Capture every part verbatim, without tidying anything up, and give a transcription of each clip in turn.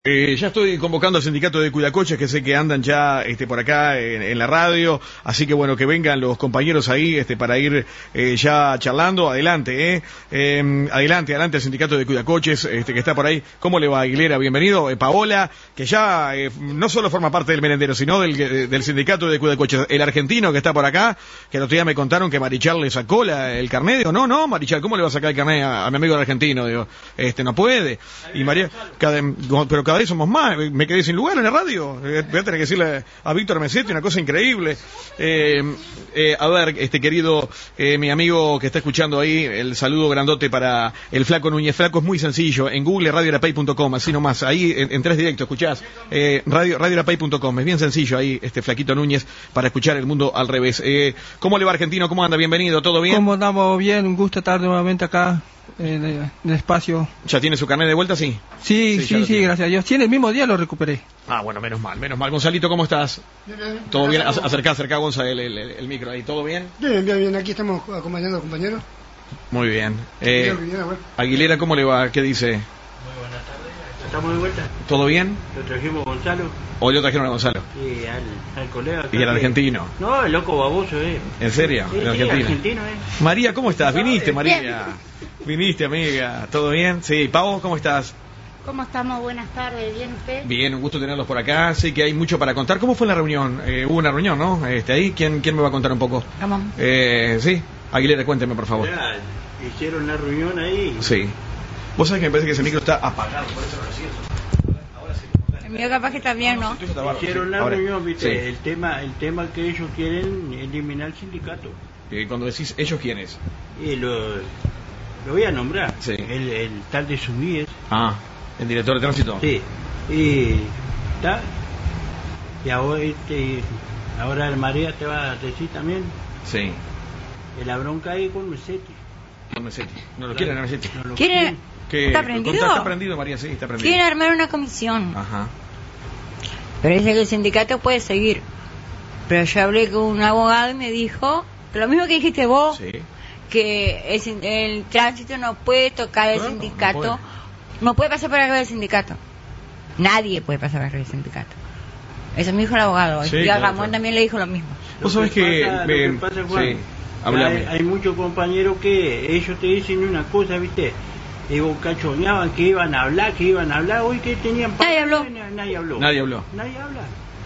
Eh, ya estoy convocando al sindicato de cuidacoches, que sé que andan ya este, por acá en, en la radio, así que bueno, que vengan los compañeros ahí este, para ir eh, ya charlando. Adelante, eh. eh, adelante, adelante al sindicato de cuidacoches este, que está por ahí. ¿Cómo le va, Aguilera? Bienvenido. Eh, Paola, que ya eh, no solo forma parte del merendero, sino del, del sindicato de cuidacoches. El argentino que está por acá, que el otro día me contaron que Marichal le sacó la, el carnet. Digo, no, no, Marichal, ¿cómo le va a sacar el carnet a, a mi amigo el argentino? Digo, este, no puede. Y María, cada, pero cada vez somos más, me quedé sin lugar en la radio, voy a tener que decirle a Víctor Mesetti una cosa increíble. Eh, eh, a ver, este querido, eh, mi amigo que está escuchando ahí, el saludo grandote para el Flaco Núñez. Flaco es muy sencillo, en Google radio arapey punto com, así nomás, ahí en, en tres directos, escuchás, eh, radio, radio arapey punto com, es bien sencillo ahí, este Flaquito Núñez, para escuchar el mundo al revés. Eh, ¿Cómo le va, argentino? ¿Cómo anda? Bienvenido, ¿todo bien? ¿Cómo andamos? Bien, un gusto estar nuevamente acá. En el, en el espacio. ¿Ya tiene su carnet de vuelta, sí? Sí, sí, sí, sí, gracias a Dios. Sí, en el mismo día lo recuperé. Ah, bueno, menos mal, menos mal. Gonzalito, ¿cómo estás? Bien, bien. ¿Todo bien? Acercá, acercá, Gonza, el, el, el micro ahí. ¿Todo bien? Bien, bien, bien. Aquí estamos acompañando a los compañeros. Muy bien. Eh, Aguilera, ¿cómo le va? ¿Qué dice? Muy buenas tardes. ¿Estamos de vuelta? ¿Todo bien? Lo trajimos a Gonzalo. ¿O lo trajeron a Gonzalo? Sí, al, al colega. ¿Y el argentino? No, el loco baboso, eh. ¿En serio? Sí, ¿El sí, argentino? argentino, eh. María, ¿cómo estás? ¿Viniste, María? ¿Viniste, amiga? ¿Todo bien? Sí. Pavo, ¿cómo estás? ¿Cómo estamos? Buenas tardes. ¿Bien usted? Bien, un gusto tenerlos por acá. Sé que hay mucho para contar. ¿Cómo fue la reunión? Eh, hubo una reunión, ¿no? Este, ahí, ¿quién, quién me va a contar un poco? Vamos. Eh, sí. Aguilera, cuénteme, por favor. Ya, hicieron la reunión ahí. Sí. Vos sabés que me parece que ese micro está apagado, por eso no lo siento. El mío capaz que está bien, ¿no? Hicieron la Ahora, reunión, viste, sí. el tema el tema que ellos quieren eliminar el sindicato. Eh, cuando decís ellos, ¿quiénes? Y lo, lo voy a nombrar. Sí. El, el tal de Subíes. Ah, el director de tránsito. Sí. Y está. Y ahora, este, ahora el María te va a decir también. Sí. De la bronca ahí con Mesetti. No me sé. No lo quieren a Mesetti. No lo ¿Quiere? quieren. ¿Qué? ¿Está prendido? Está, está prendido, María, sí, está prendido. Quieren armar una comisión. Ajá. Pero dice que el sindicato puede seguir. Pero yo hablé con un abogado y me dijo lo mismo que dijiste vos, Sí. que el, sin- el tránsito no puede tocar el Claro, sindicato. no No puede. puede. pasar por arriba del sindicato. Nadie puede pasar por arriba del sindicato. Eso me dijo el abogado. Sí, y a claro, Ramón claro. también le dijo lo mismo. Vos Lo sabés que... pasa- eh, lo que pasa, Juan, sí, hablame. hay, hay muchos compañeros que ellos te dicen una cosa, ¿viste? Digo, cachoneaban que iban a hablar, que iban a hablar, hoy que tenían... Nadie habló. Nadie habló. Nadie habló. Nadie habla.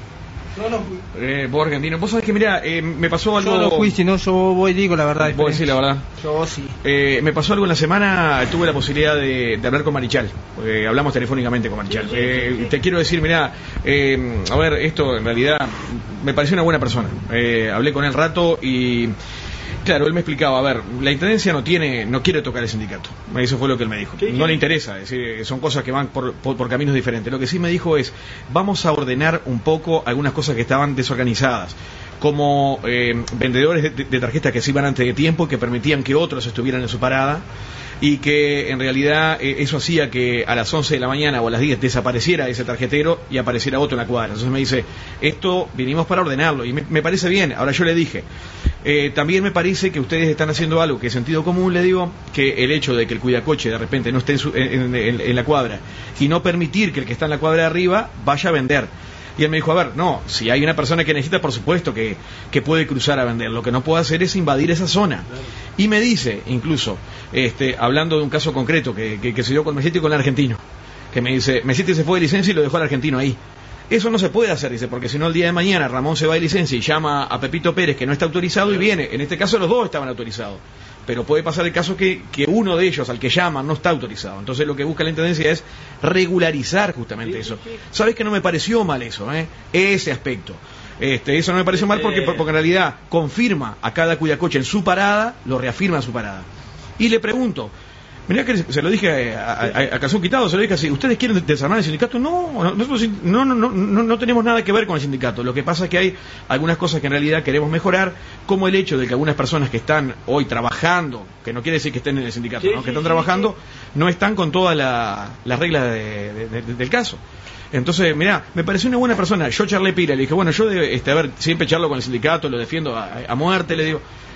Eh, vos, argentino, vos sabés que, mira, eh, me pasó algo... Yo no fui, si no, yo voy y digo la verdad. Vos decís la verdad. Yo sí. Eh, me pasó algo en la semana, tuve la posibilidad de, de hablar con Marichal, eh, hablamos telefónicamente con Marichal. Eh, te quiero decir, mirá, eh, a ver, esto en realidad me pareció una buena persona. Eh, hablé con él rato y, claro, él me explicaba, a ver, la Intendencia no tiene, no quiere tocar el sindicato. Eso fue lo que él me dijo. Sí, sí. No le interesa, es decir, son cosas que van por, por, por caminos diferentes. Lo que sí me dijo es, vamos a ordenar un poco algunas cosas que estaban desorganizadas, como eh, vendedores de, de tarjetas que se iban antes de tiempo, que permitían que otros estuvieran en su parada, y que en realidad eh, eso hacía que a las once de la mañana o a las diez desapareciera ese tarjetero y apareciera otro en la cuadra. Entonces me dice, esto vinimos para ordenarlo, y me, me parece bien. Ahora yo le dije, eh, también me parece que ustedes están haciendo algo que es sentido común, le digo, que el hecho de que el cuidacoche de repente no esté en, su, en, en, en la cuadra y no permitir que el que está en la cuadra de arriba vaya a vender. Y él me dijo, a ver, no, si hay una persona que necesita, por supuesto que, que puede cruzar a vender. Lo que no puede hacer es invadir esa zona. Y me dice, incluso, este, hablando de un caso concreto que, que, que se dio con Mesetti y con el argentino, que me dice, Mesetti se fue de licencia y lo dejó al argentino ahí. Eso no se puede hacer, dice, porque si no el día de mañana Ramón se va de licencia y llama a Pepito Pérez, que no está autorizado, y viene. En este caso los dos estaban autorizados. Pero puede pasar el caso que, que uno de ellos, al que llaman, no está autorizado. Entonces lo que busca la Intendencia es regularizar justamente eso. ¿Sabes que no me pareció mal eso, eh? Ese aspecto. Este, eso no me pareció mal porque, porque en realidad confirma a cada cuidacoche en su parada, lo reafirma en su parada. Y le pregunto, mirá que se lo dije a, a, a calzón quitado, se lo dije así, ¿ustedes quieren desarmar el sindicato? No, nosotros no, no, no, no, no tenemos nada que ver con el sindicato. Lo que pasa es que hay algunas cosas que en realidad queremos mejorar, como el hecho de que algunas personas que están hoy trabajando, que no quiere decir que estén en el sindicato, Sí, ¿no? sí, que están sí, trabajando, sí. no están con todas la, las reglas de, de, de, del caso. Entonces, mirá, me pareció una buena persona. Yo charlé pila, le dije, bueno, yo, de, este, a ver, siempre charlo con el sindicato, lo defiendo a, a muerte, le digo...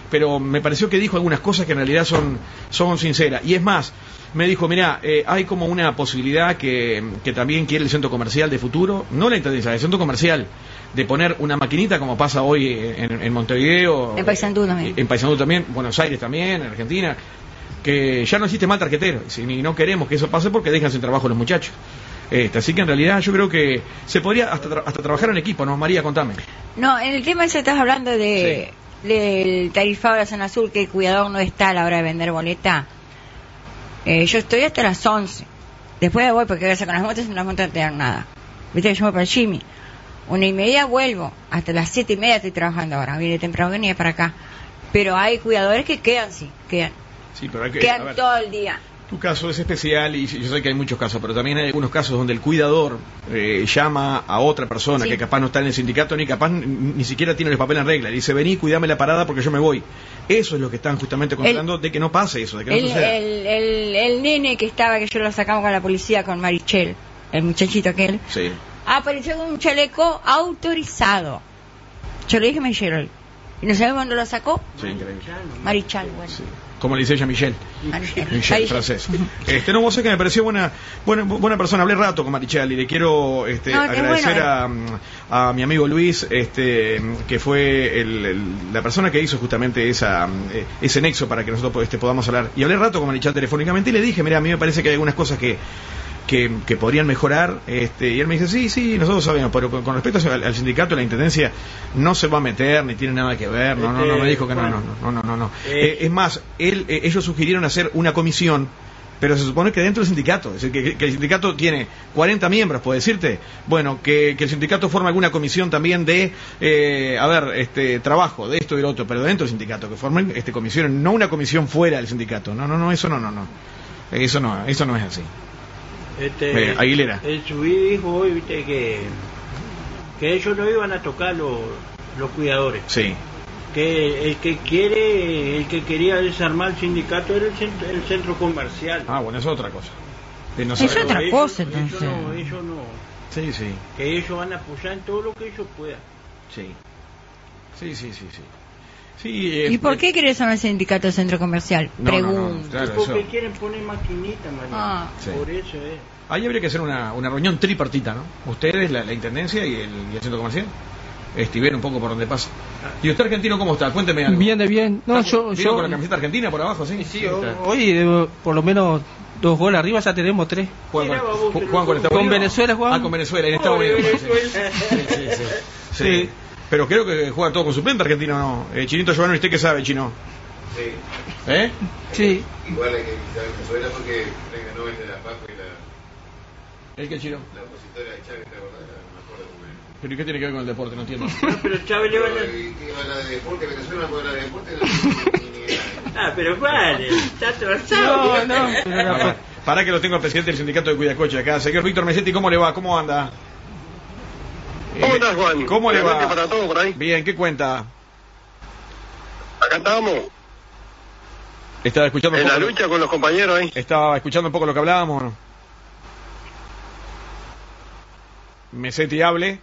pero me pareció que dijo algunas cosas que en realidad son, son sinceras. Y es más, me dijo, mirá, eh, hay como una posibilidad que, que también quiere el centro comercial de futuro, no la intendencia, el centro comercial, de poner una maquinita como pasa hoy en, en Montevideo, en Paysandú también, en Paysandú también, Buenos Aires también, en Argentina, que ya no existe más tarjetero, y no queremos que eso pase porque dejan sin trabajo los muchachos. Este, así que en realidad yo creo que se podría hasta, tra hasta trabajar en equipo, ¿no? María, contame. No, en el tema ese estás hablando de sí. del tarifado de la zona azul, que el cuidador no está a la hora de vender boleta. Eh, yo estoy hasta las once. Después me voy porque gracias con las motos en las motos no te dan nada. Viste que yo voy para el Jimmy. Una y media vuelvo. Hasta las siete y media estoy trabajando ahora. Viene temprano, venía para acá. Pero hay cuidadores que quedan, sí, quedan. Sí, pero hay que, quedan todo el día. Tu caso es especial y yo sé que hay muchos casos, pero también hay algunos casos donde el cuidador eh, llama a otra persona sí. que capaz no está en el sindicato ni capaz ni, ni siquiera tiene el papel en regla. Y dice, vení, cuidame la parada porque yo me voy. Eso es lo que están justamente controlando, de que no pase eso, de que no el, suceda. El, el, el nene que estaba, que yo lo sacamos con la policía, con Marichel, el muchachito aquel, sí. apareció con un chaleco autorizado. Yo le dije a Marichel, ¿y no sabemos dónde lo sacó? Sí, increíble. Marichal, bueno. Sí. Como le dice ella Michelle. Michelle, Michelle francés. Este, no, vos sé que me pareció buena, buena, buena persona. Hablé rato con Marichelle y le quiero este, no, agradecer bueno, a, a mi amigo Luis, este, que fue el, el, la persona que hizo justamente esa, ese nexo para que nosotros este, podamos hablar. Y hablé rato con Marichelle telefónicamente y le dije, mira, a mí me parece que hay algunas cosas que Que, que podrían mejorar, este, y él me dice, sí, sí, nosotros sabemos, pero con, con respecto al, al sindicato, la intendencia no se va a meter, ni tiene nada que ver, no, no, no, me dijo que no, no, no, no, no, no. Eh, es más, él, eh, ellos sugirieron hacer una comisión, pero se supone que dentro del sindicato, es decir, que, que el sindicato tiene cuarenta miembros, puedo decirte, bueno, que, que el sindicato forme alguna comisión también de, eh, a ver, este, trabajo, de esto y lo otro, pero dentro del sindicato, que formen este, comisiones, no una comisión fuera del sindicato, no, no, no, eso no, no, no, eso no, eso no es así. Este, Mira, Aguilera. El Subí dijo hoy, viste, que, que ellos no iban a tocar los, los cuidadores. Sí. Que el que quiere, el que quería desarmar el sindicato era el centro, el centro comercial. Ah, bueno, eso es otra cosa. No es otra ellos, cosa, ellos, entonces. ellos no, ellos no. Sí, sí. Que ellos van a apoyar en todo lo que ellos puedan. Sí. Sí, sí, sí, sí. Sí, eh, ¿Y por qué querés llamar el sindicato de centro comercial? No, Pregunto. no, no, claro, porque eso. quieren poner maquinitas, man. Ah. Sí. Por eso es. Ahí habría que hacer una, una reunión tripartita, ¿no? Ustedes, la, la intendencia y el, y el centro comercial. Este, y ver un poco por dónde pasa. ¿Y usted argentino cómo está? Cuénteme algo. Bien, de bien. No, yo, ¿Vino yo con la camiseta argentina por abajo, sí? Sí, hoy eh, por lo menos dos goles arriba, ya tenemos tres. Juan con, Juan con, Estados con Unidos. Venezuela, Juan. Ah, con Venezuela, en Estados Unidos. Sí, sí, sí, sí. Sí. Sí. Pero creo que juega todo con suplente argentino, ¿no? Eh, Chinito Giovanni, ¿usted qué sabe, Chino? Sí. ¿Eh? Sí. Igual hay que visitar Venezuela porque venga Nobel de la Paz y la... ¿El qué, Chino? La opositora de Chávez, ¿te acordás? No me acuerdo cómo era. ¿Pero y qué tiene que ver con el deporte? No entiendo. No, pero Chávez le va a... ¿Qué va a hablar de deporte? Venezuela no puede hablar de deporte. No, ah, pero vale, está atrasado. No, no. Pero Para, para que lo tengo al presidente del sindicato de Cuidacoche acá. Señor Víctor Mesetti, ¿cómo le va? ¿Cómo anda? ¿Cómo estás, Juan? ¿Cómo le va? Para todo por ahí. Bien, ¿qué cuenta? Acá estábamos. Estaba escuchando un en poco la lucha lo... con los compañeros ahí. Estaba escuchando un poco lo que hablábamos, ¿no? Mesetti, hable.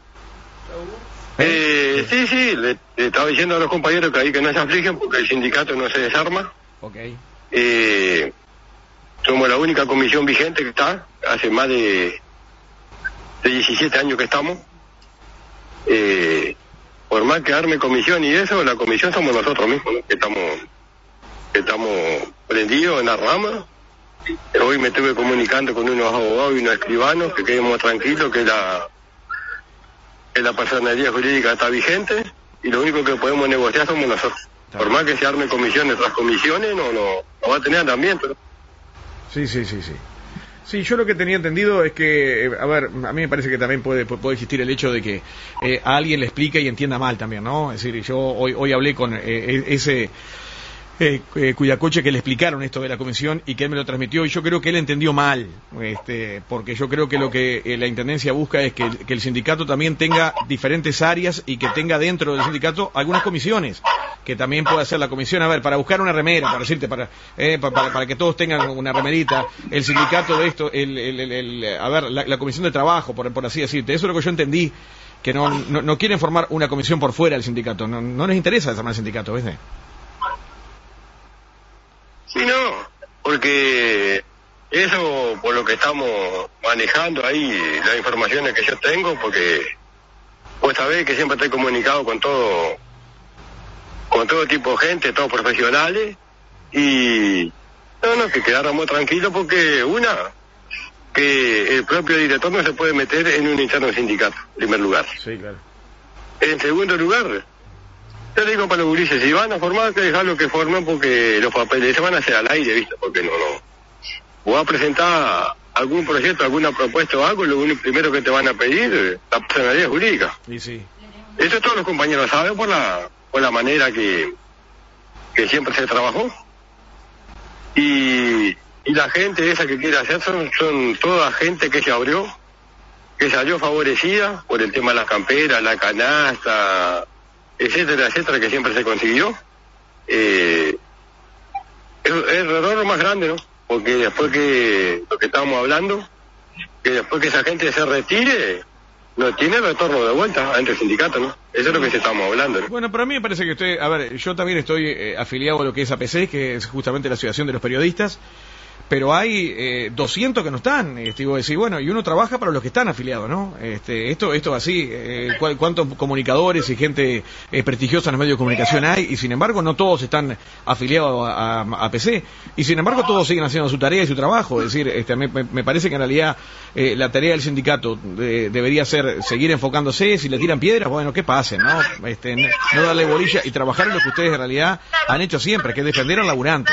Eh, sí, sí, le, le estaba diciendo a los compañeros que ahí que no se afligen porque el sindicato no se desarma. Ok. Eh, somos la única comisión vigente que está, hace más de, de diecisiete años que estamos. Eh, por más que arme comisión y eso, la comisión somos nosotros mismos, ¿no? que estamos que estamos prendidos en la rama. Hoy me estuve comunicando con unos abogados y unos escribanos que quedemos tranquilos que la que la personalidad jurídica está vigente y lo único que podemos negociar somos nosotros. Por más que se arme comisiones tras comisiones, no, no, no va a tener andamiento, ¿no? Sí, sí, sí, sí. Sí, yo lo que tenía entendido es que, eh, a ver, a mí me parece que también puede puede existir el hecho de que eh, a alguien le explique y entienda mal también, ¿no? Es decir, yo hoy hoy hablé con eh, ese eh, eh, Cuidacoche que le explicaron esto de la comisión y que él me lo transmitió y yo creo que él entendió mal, este, porque yo creo que lo que eh, la Intendencia busca es que el, que el sindicato también tenga diferentes áreas y que tenga dentro del sindicato algunas comisiones, que también pueda hacer la comisión, a ver, para buscar una remera, para decirte, para eh, para, para, para que todos tengan una remerita, el sindicato de esto, el, el, el, el a ver, la, la comisión de trabajo, por, por así decirte, eso es lo que yo entendí, que no, no, no quieren formar una comisión por fuera del sindicato, no, no les interesa desarmar el sindicato, ¿ves? Sí, no, porque eso, por lo que estamos manejando ahí, las informaciones que yo tengo, porque vos sabés que siempre estoy comunicado con todo, con todo tipo de gente, todos profesionales, y no, no, que quedáramos tranquilos porque una, que el propio director no se puede meter en un interno sindicato, en primer lugar. Sí, claro. En segundo lugar, yo le digo para los gurises, si van a formar, que dejarlo que formen porque los papeles se van a hacer al aire, ¿viste? Porque no, no. O va a presentar algún proyecto, alguna propuesta o algo, lo único primero que te van a pedir, la personalidad jurídica. Y sí. Eso todos los compañeros saben por la, por la manera que, que siempre se trabajó. Y, y la gente esa que quiere hacer son, son toda gente que se abrió, que salió favorecida por el tema de las camperas, la canasta, etcétera, etcétera, que siempre se consiguió. Eh, es, es el error más grande, ¿no? Porque después que lo que estábamos hablando, que después que esa gente se retire, no tiene retorno de vuelta ante el sindicato, ¿no? Eso es lo que estamos hablando, ¿no? Bueno, para mí me parece que usted, a ver, yo también estoy eh, afiliado a lo que es A P C, que es justamente la Asociación de los Periodistas, pero hay eh, doscientos que no están, este, digo, decir, bueno, y uno trabaja para los que están afiliados, ¿no? Este, esto, esto así, eh, cu cuántos comunicadores y gente eh, prestigiosa en los medios de comunicación hay, y sin embargo no todos están afiliados a, a, a A P C, y sin embargo todos siguen haciendo su tarea y su trabajo, es decir, este, me, me parece que en realidad eh, la tarea del sindicato de, debería ser seguir enfocándose, si le tiran piedras, bueno, que pasen, ¿no? Este, no, no darle bolilla y trabajar en lo que ustedes en realidad han hecho siempre, que es defender al laburante.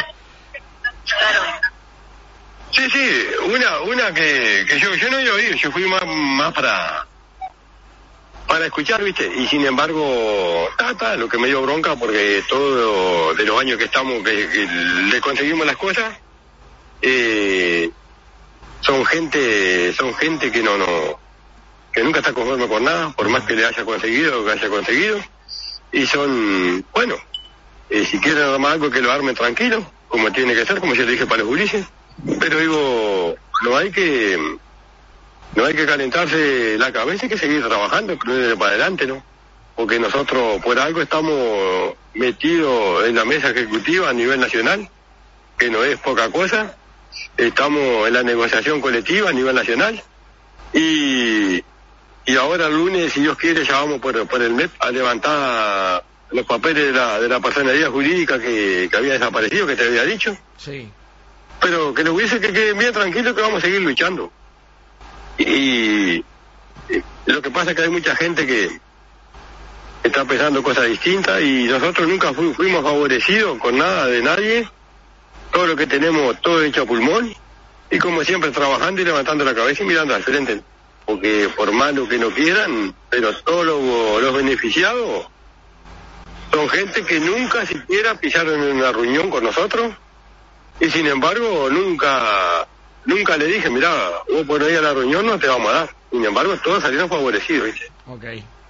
Sí, sí, una una que, que yo yo no iba a oír, yo fui más, más para para escuchar, ¿viste? Y sin embargo, ta, ta, lo que me dio bronca, porque todo de los años que estamos, que, que le conseguimos las cosas, eh, son gente son gente que no, no, que nunca está conforme con nada, por más que le haya conseguido lo que haya conseguido, y son, bueno, eh, si quieren armar algo que lo armen tranquilo, como tiene que ser, como yo le dije para los Ulises. Pero digo, no hay que no hay que calentarse la cabeza, hay que seguir trabajando, creo, para adelante, ¿no? Porque nosotros por algo estamos metidos en la mesa ejecutiva a nivel nacional, que no es poca cosa, estamos en la negociación colectiva a nivel nacional, y y ahora el lunes, si Dios quiere, ya vamos por, por el M E P a levantar los papeles de la, de la personalidad jurídica que, que había desaparecido, que te había dicho. Sí. Pero que les hubiese que queden bien tranquilos, que vamos a seguir luchando. Y, y lo que pasa es que hay mucha gente que está pensando cosas distintas, y nosotros nunca fu fuimos favorecidos con nada de nadie. Todo lo que tenemos, todo hecho a pulmón, y como siempre trabajando y levantando la cabeza y mirando al frente. Porque por malo que no quieran, pero todos los, los beneficiados son gente que nunca siquiera pisaron en una reunión con nosotros. Y sin embargo, nunca nunca le dije, mirá, vos por ahí a la reunión no te vamos a dar. Sin embargo, todos salieron favorecidos, ¿viste? Ok.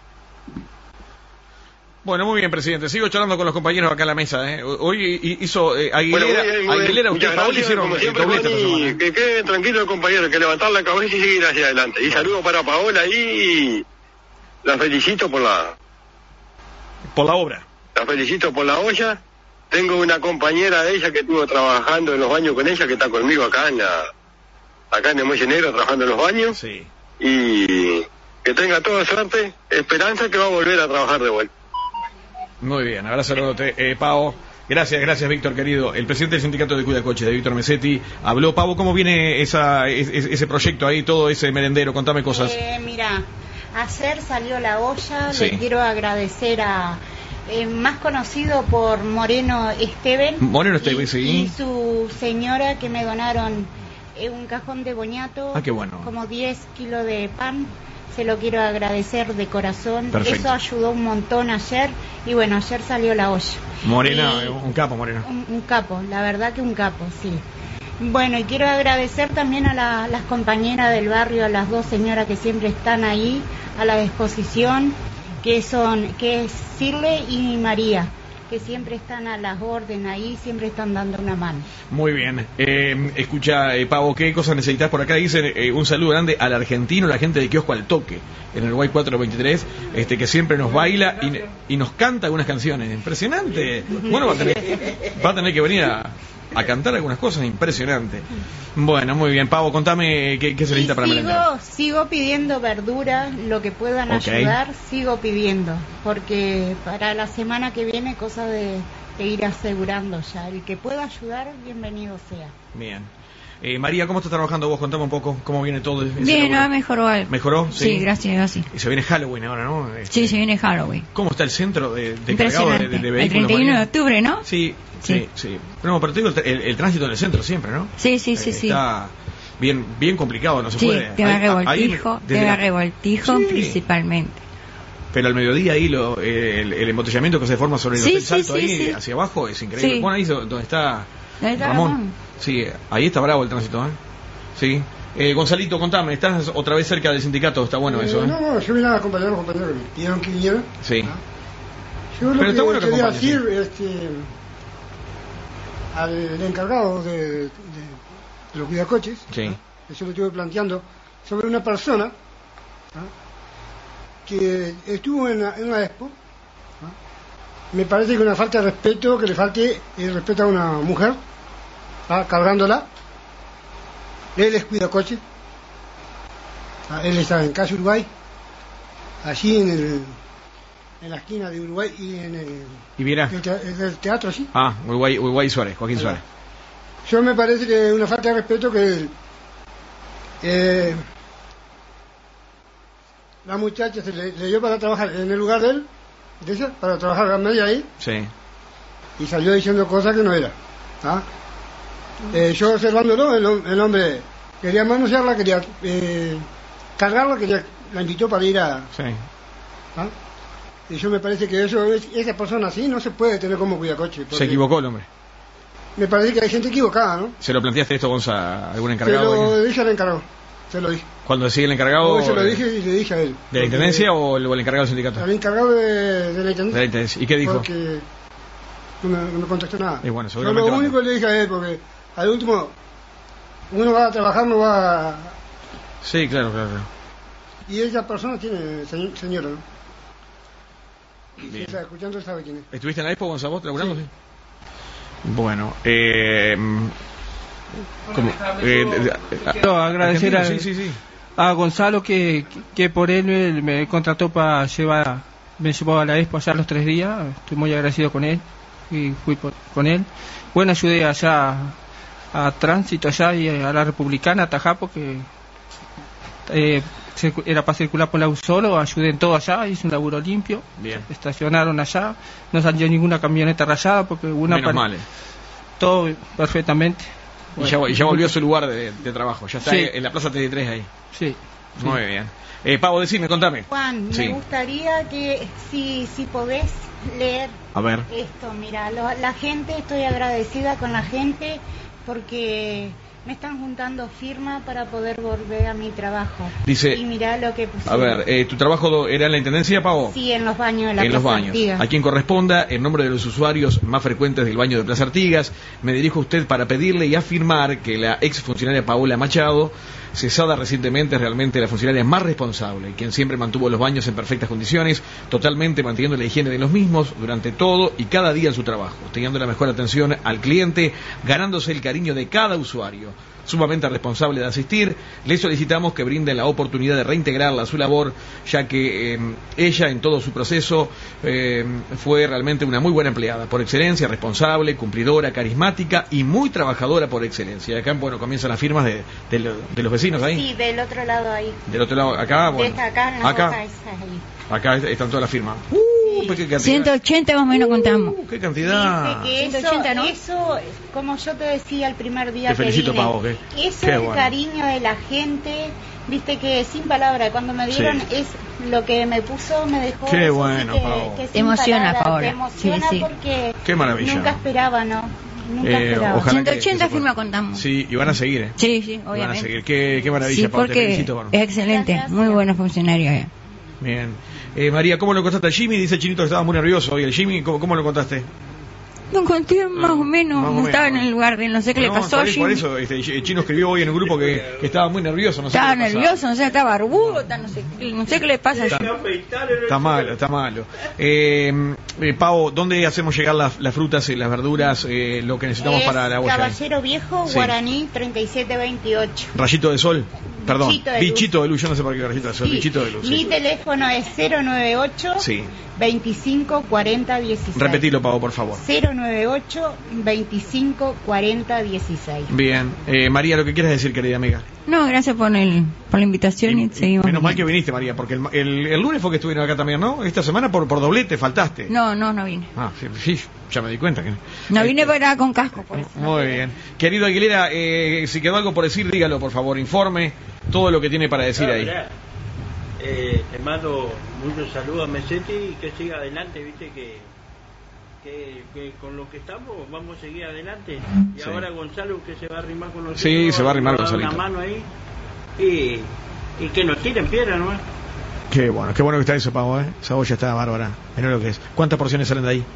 Bueno, muy bien, presidente. Sigo charlando con los compañeros acá en la mesa. ¿eh? Hoy hizo eh, Aguilera, bueno, muy bien, muy Aguilera bien. Usted, Paola, hicieron como siempre, doblete esta semana. Que queden tranquilos, compañeros, que levantar la cabeza y seguir hacia adelante. Y saludo para Paola y la felicito por la... Por la obra. La felicito por la olla. Tengo una compañera de ella que estuvo trabajando en los baños con ella, que está conmigo acá en la, acá en el Muelle Negro, trabajando en los baños. Sí. Y que tenga toda suerte, esperanza que va a volver a trabajar de vuelta. Muy bien, abrazo eh, Pavo. Gracias, gracias, Víctor, querido. El presidente del sindicato de Cuidacoche, de Víctor Mesetti, habló. Pavo, ¿cómo viene esa, ese, ese proyecto ahí, todo ese merendero? Contame cosas. Eh, mira, ayer salió la olla, sí. Le quiero agradecer a... Eh, más conocido por Moreno Esteban. Moreno Esteban, y, sí. Y su señora, que me donaron eh, un cajón de boñato. Ah, qué bueno. Como diez kilos de pan. Se lo quiero agradecer de corazón. Perfecto. Eso ayudó un montón ayer. Y bueno, ayer salió la olla. Morena, y, un capo, Morena. Un, un capo, la verdad que un capo, sí. Bueno, y quiero agradecer también a la, las compañeras del barrio, a las dos señoras que siempre están ahí a la disposición, que son, que es Cirle y María, que siempre están a las órdenes ahí, siempre están dando una mano. Muy bien. Eh, escucha, eh, Pavo, ¿qué cosas necesitas por acá? Dicen eh, un saludo grande al argentino, la gente de Kiosco al Toque, en el Uruguay cuatro veintitrés, este, que siempre nos baila y, y nos canta algunas canciones. Impresionante. Bueno, va a tener, va a tener que venir a... a cantar algunas cosas impresionantes. Bueno, muy bien. Pavo, contame qué, qué se necesita para sigo, merendar. sigo pidiendo verduras, lo que puedan Okay. ayudar, sigo pidiendo, porque para la semana que viene, cosa de, de ir asegurando ya. El que pueda ayudar, bienvenido sea. Bien. Eh, María, ¿cómo estás trabajando vos? Contame un poco cómo viene todo. ese Bien, laburo. no, mejoró algo. ¿Mejoró? Sí. Sí, gracias a Dios, sí. Y se viene Halloween ahora, ¿no? Este, Sí, se viene Halloween. ¿Cómo está el centro de, de cargado Impresionante. de, de, de El vehículos? treinta y uno de María? octubre, ¿no? Sí, sí, sí. Sí. No, pero te digo, el, el tránsito en el centro siempre, ¿no? Sí, sí, sí, Eh, sí. Está bien bien complicado, no se Sí, puede. tema Ahí- revoltijo, ahí, desde tema la- revoltijo Sí. principalmente. Pero al mediodía ahí lo, eh, el, el embotellamiento que se forma sobre el Sí, hotel sí, Salto sí, ahí sí. hacia abajo es increíble. Sí. Bueno, ahí es donde está ¿Dónde está Ramón. Ramón? Sí, ahí está bravo el tránsito, ¿eh? Sí. Eh, Gonzalito, contame, estás otra vez cerca del sindicato, está bueno Eh, eso, ¿eh? No, no, yo vine a acompañar a los compañeros que me pidieron que viniera. Sí. ¿Ah? Yo lo Pero está que bueno que quería acompañes, decir este, al encargado de, de, de los cuidacoches, Sí. ¿ah? Eso lo estuve planteando sobre una persona ¿ah? que estuvo en, la- en una expo. ¿ah? Me parece que una falta de respeto, que le falte el respeto a una mujer, ¿ah? Cargándola. Él es cuidacoche. ¿ah? Él está en Casa Uruguay, allí en el en la esquina de Uruguay y en el, ¿Y viera? el te- el teatro, sí. Ah, Uruguay, Uruguay Suárez, Joaquín Ahí Suárez. va. Yo me parece que es una falta de respeto que eh, la muchacha se le, le dio para trabajar en el lugar de él, de ella, para trabajar a media ahí, Sí. y salió diciendo cosas que no era. ¿ah? Eh, yo observándolo, el, hom- el hombre quería manosearla, quería eh, cargarla, quería, la invitó para ir a... Sí. ¿ah? Y yo me parece que eso es- esa persona así no se puede tener como cuidacoche. porque Se equivocó el hombre. Me parece que hay gente equivocada, ¿no? ¿Se lo planteaste esto, Gonza, a algún encargado? Pero ahí? dije al encargado, se lo dije. Cuando decía el encargado... Hoy se lo eh, dije y le dije a él. ¿De la Intendencia o el, o el encargado del sindicato? Al encargado de, de la De la Intendencia. Intendencia. ¿Y qué dijo? Porque no me, no me contestó nada. Y bueno, Yo seguramente lo va a- único que le dije a él, porque al último, uno va a trabajar, no va a... Sí, claro, claro, claro. Y esa persona tiene señ- señora, ¿no? Y si Bien. está escuchando, sabe quién es. ¿Estuviste en la Expo, Gonzalo, laburando? Sí. Bueno, eh... ¿cómo? Eh, de- de- Quiero agradecer Argentino, a, sí, sí, sí. a Gonzalo que, que por él me, me contrató para llevar, me llevó a la Expo allá los tres días. Estoy muy agradecido con él y fui por- con él. Bueno, ayudé allá a Tránsito allá y a la Republicana, a Tajá, porque eh, circu- era para circular por la U solo, ayudé en todo allá, hice un laburo limpio. Bien. Estacionaron allá, no salió ninguna camioneta rayada porque una Menos par- mal. eh. todo perfectamente. Y ya, y ya volvió a su lugar de, de trabajo. Ya está Sí. en la Plaza T D tres ahí. Sí. sí. Muy bien. Eh, Pavo, decime, contame. Juan, Sí. me gustaría que si, si podés leer A ver. esto, mira, lo- la gente, estoy agradecida con la gente porque me están juntando firmas para poder volver a mi trabajo. Dice- y mira lo que A pusieron. ver, eh, ¿tu trabajo era en la Intendencia, Pavo? Sí, en los baños de la En los Plaza baños. Artigas. A quien corresponda, en nombre de los usuarios más frecuentes del baño de Plaza Artigas, me dirijo a usted para pedirle y afirmar que la ex funcionaria Paola Machado, cesada recientemente, es realmente la funcionaria más responsable, quien siempre mantuvo los baños en perfectas condiciones, totalmente manteniendo la higiene de los mismos durante todo y cada día en su trabajo, teniendo la mejor atención al cliente, ganándose el cariño de cada usuario. Sumamente responsable de asistir, le solicitamos que brinde la oportunidad de reintegrarla a su labor, ya que eh, ella en todo su proceso eh, fue realmente una muy buena empleada, por excelencia, responsable, cumplidora, carismática y muy trabajadora por excelencia. Y acá, bueno, comienzan las firmas de, de, lo- de los vecinos ahí. Sí, del otro lado ahí. Del otro lado, acá, De bueno, esta acá, en la acá, boca esa ahí. acá están todas las firmas. Uh, pues qué cantidad. ciento ochenta más o menos contamos. Uh, qué cantidad. Dice que eso, ciento ochenta, ¿no? eso, como yo te decía el primer día Te felicito, que vine, Pavo, que- eso qué el bueno. cariño de la gente, viste que sin palabras, cuando me dieron Sí. es lo que me puso, me dejó Qué eso, bueno, así que, Pavo. que Te sin emociona, palabras, Paola. te emociona Sí, sí. porque Qué maravilla. nunca esperaba, ¿no? Nunca Eh, esperaba. ojalá ciento que- ochenta que se pueda. firmas contamos. Sí, y van a seguir, ¿eh? Sí, sí, Y van a obviamente. seguir. Qué, qué maravilla, Sí, Pablo. Te porque felicito, Pablo. es excelente, Gracias. muy buenos funcionarios. eh. Bien. Eh, María, ¿cómo lo contaste al Jimmy? Dice el Chinito que estaba muy nervioso hoy. ¿El Jimmy cómo, cómo lo contaste? Lo conté más o menos, más o no menos. estaba en el lugar de no sé qué le No, pasó a por, por Jimmy. eso este, el Chino escribió hoy en un grupo que, que estaba muy nervioso. No sé Estaba qué le pasaba. nervioso, no sé, estaba barbudo, está- no sé, no sé qué le pasa a Jimmy. Está malo, está malo. Eh, eh, Pau, ¿dónde hacemos llegar las, las frutas y las verduras, eh, lo que necesitamos Es para la olla? Caballero Viejo, Sí. Guaraní treinta y siete veintiocho. Rayito de sol, perdón, Bichito de bichito luz. de luz, yo no sé por qué rayito de sol, Sí. bichito de luz. Mi Sí. teléfono es cero nueve ocho Sí. veinticinco cuarenta dieciséis. Repetilo, Pau, por favor. cero nueve ocho veinticinco cuarenta dieciséis. Bien, eh, María, lo que quieras decir, querida amiga. No, gracias por, el, por la invitación y, Y- seguimos. menos mal que viniendo. viniste, María, porque el, el, el lunes fue que estuvieron acá también, ¿no? Esta semana por, por doblete faltaste. No, no, no vine. Ah, sí, sí, ya me di cuenta que... No vine Este, para con casco, por eso. Muy bien. Querido Aguilera, eh, si quedó algo por decir, dígalo, por favor, informe todo lo que tiene para decir No, ahí. mirá, eh, te mando muchos saludos a Mesetti y que siga adelante, viste que, que, que con lo que estamos vamos a seguir adelante. Y Sí. ahora Gonzalo que se va a arrimar con nosotros. Sí, se va a arrimar nos dar Gonzalito. una mano ahí y, y que nos tiren piedra nomás. Qué bueno, qué bueno que está eso, Pavo, ¿eh? Esa olla está bárbara. Mirá lo que es. ¿Cuántas porciones salen de ahí?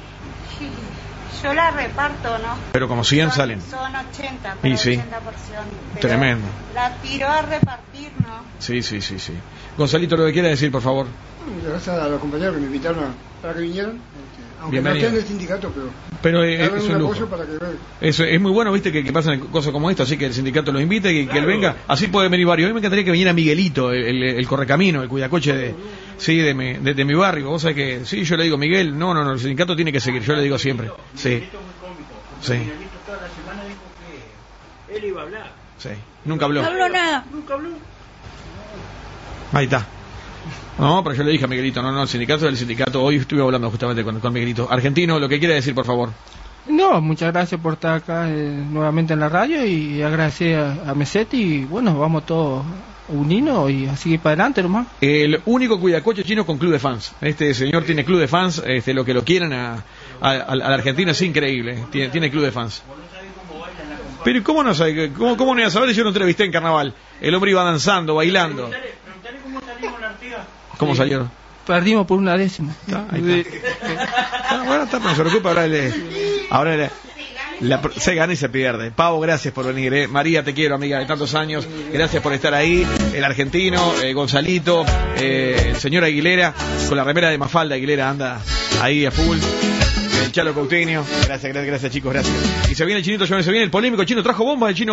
Yo la reparto, ¿no? Pero como cien Son- salen. Son ochenta, Y pero sí. ochenta porciones. Pero Tremendo. La tiro a repartir, ¿no? Sí, sí, sí, sí. Gonzalito, lo que quiera decir, por favor. Gracias a los compañeros que me invitaron a- para que vinieran. Este, aunque Bienvenido. no estén del sindicato, pero Pero eh, darme es un un lujo. apoyo para que vean. Eso es muy bueno, viste, que, que pasan cosas como esto, así que el sindicato los invite y que, que él venga. Así puede venir varios. A mí me encantaría que viniera Miguelito, el, el, el correcamino, el cuidacoche de, sí, de, mi, de, de mi barrio. Vos sabés que, sí, yo le digo, Miguel, no, no, no, el sindicato tiene que seguir, yo le digo siempre. Sí, Miguelito es muy cómico, porque Sí. Miguelito toda la semana dijo que él iba a hablar. sí. Nunca habló. No habló nada. Nunca habló. Ahí está. No, pero yo le dije a Miguelito, no, no, el sindicato del sindicato. Hoy estuve hablando justamente con, con Miguelito. Argentino, lo que quiera decir, por favor. No, muchas gracias por estar acá eh, nuevamente en la radio y agradecer a, a Mesetti y bueno, vamos todos unidos y a seguir para adelante nomás. El único cuidacoche chino con club de fans. Este señor tiene club de fans, este, lo que lo quieran a, a, a la Argentina es increíble. Tiene, tiene club de fans. Pero ¿y ¿cómo no sabe? ¿Cómo, cómo no iba a saber? Yo no entrevisté en carnaval. El hombre iba danzando, bailando. Preguntale, preguntale cómo salimos la Artigas. ¿Cómo salieron? Perdimos por una décima. Está, ahí está. Ah, bueno, está, no se preocupe, ahora le, ahora le, la, se gana y se pierde. Pavo, gracias por venir, eh. María, te quiero, amiga de tantos años, gracias por estar ahí. El argentino, eh, Gonzalito, eh, el señor Aguilera, con la remera de Mafalda. Aguilera anda ahí a full. El Chalo Coutinho, gracias, gracias, gracias chicos, gracias. Y se viene el chinito, se viene el polémico chino, trajo bomba el chino.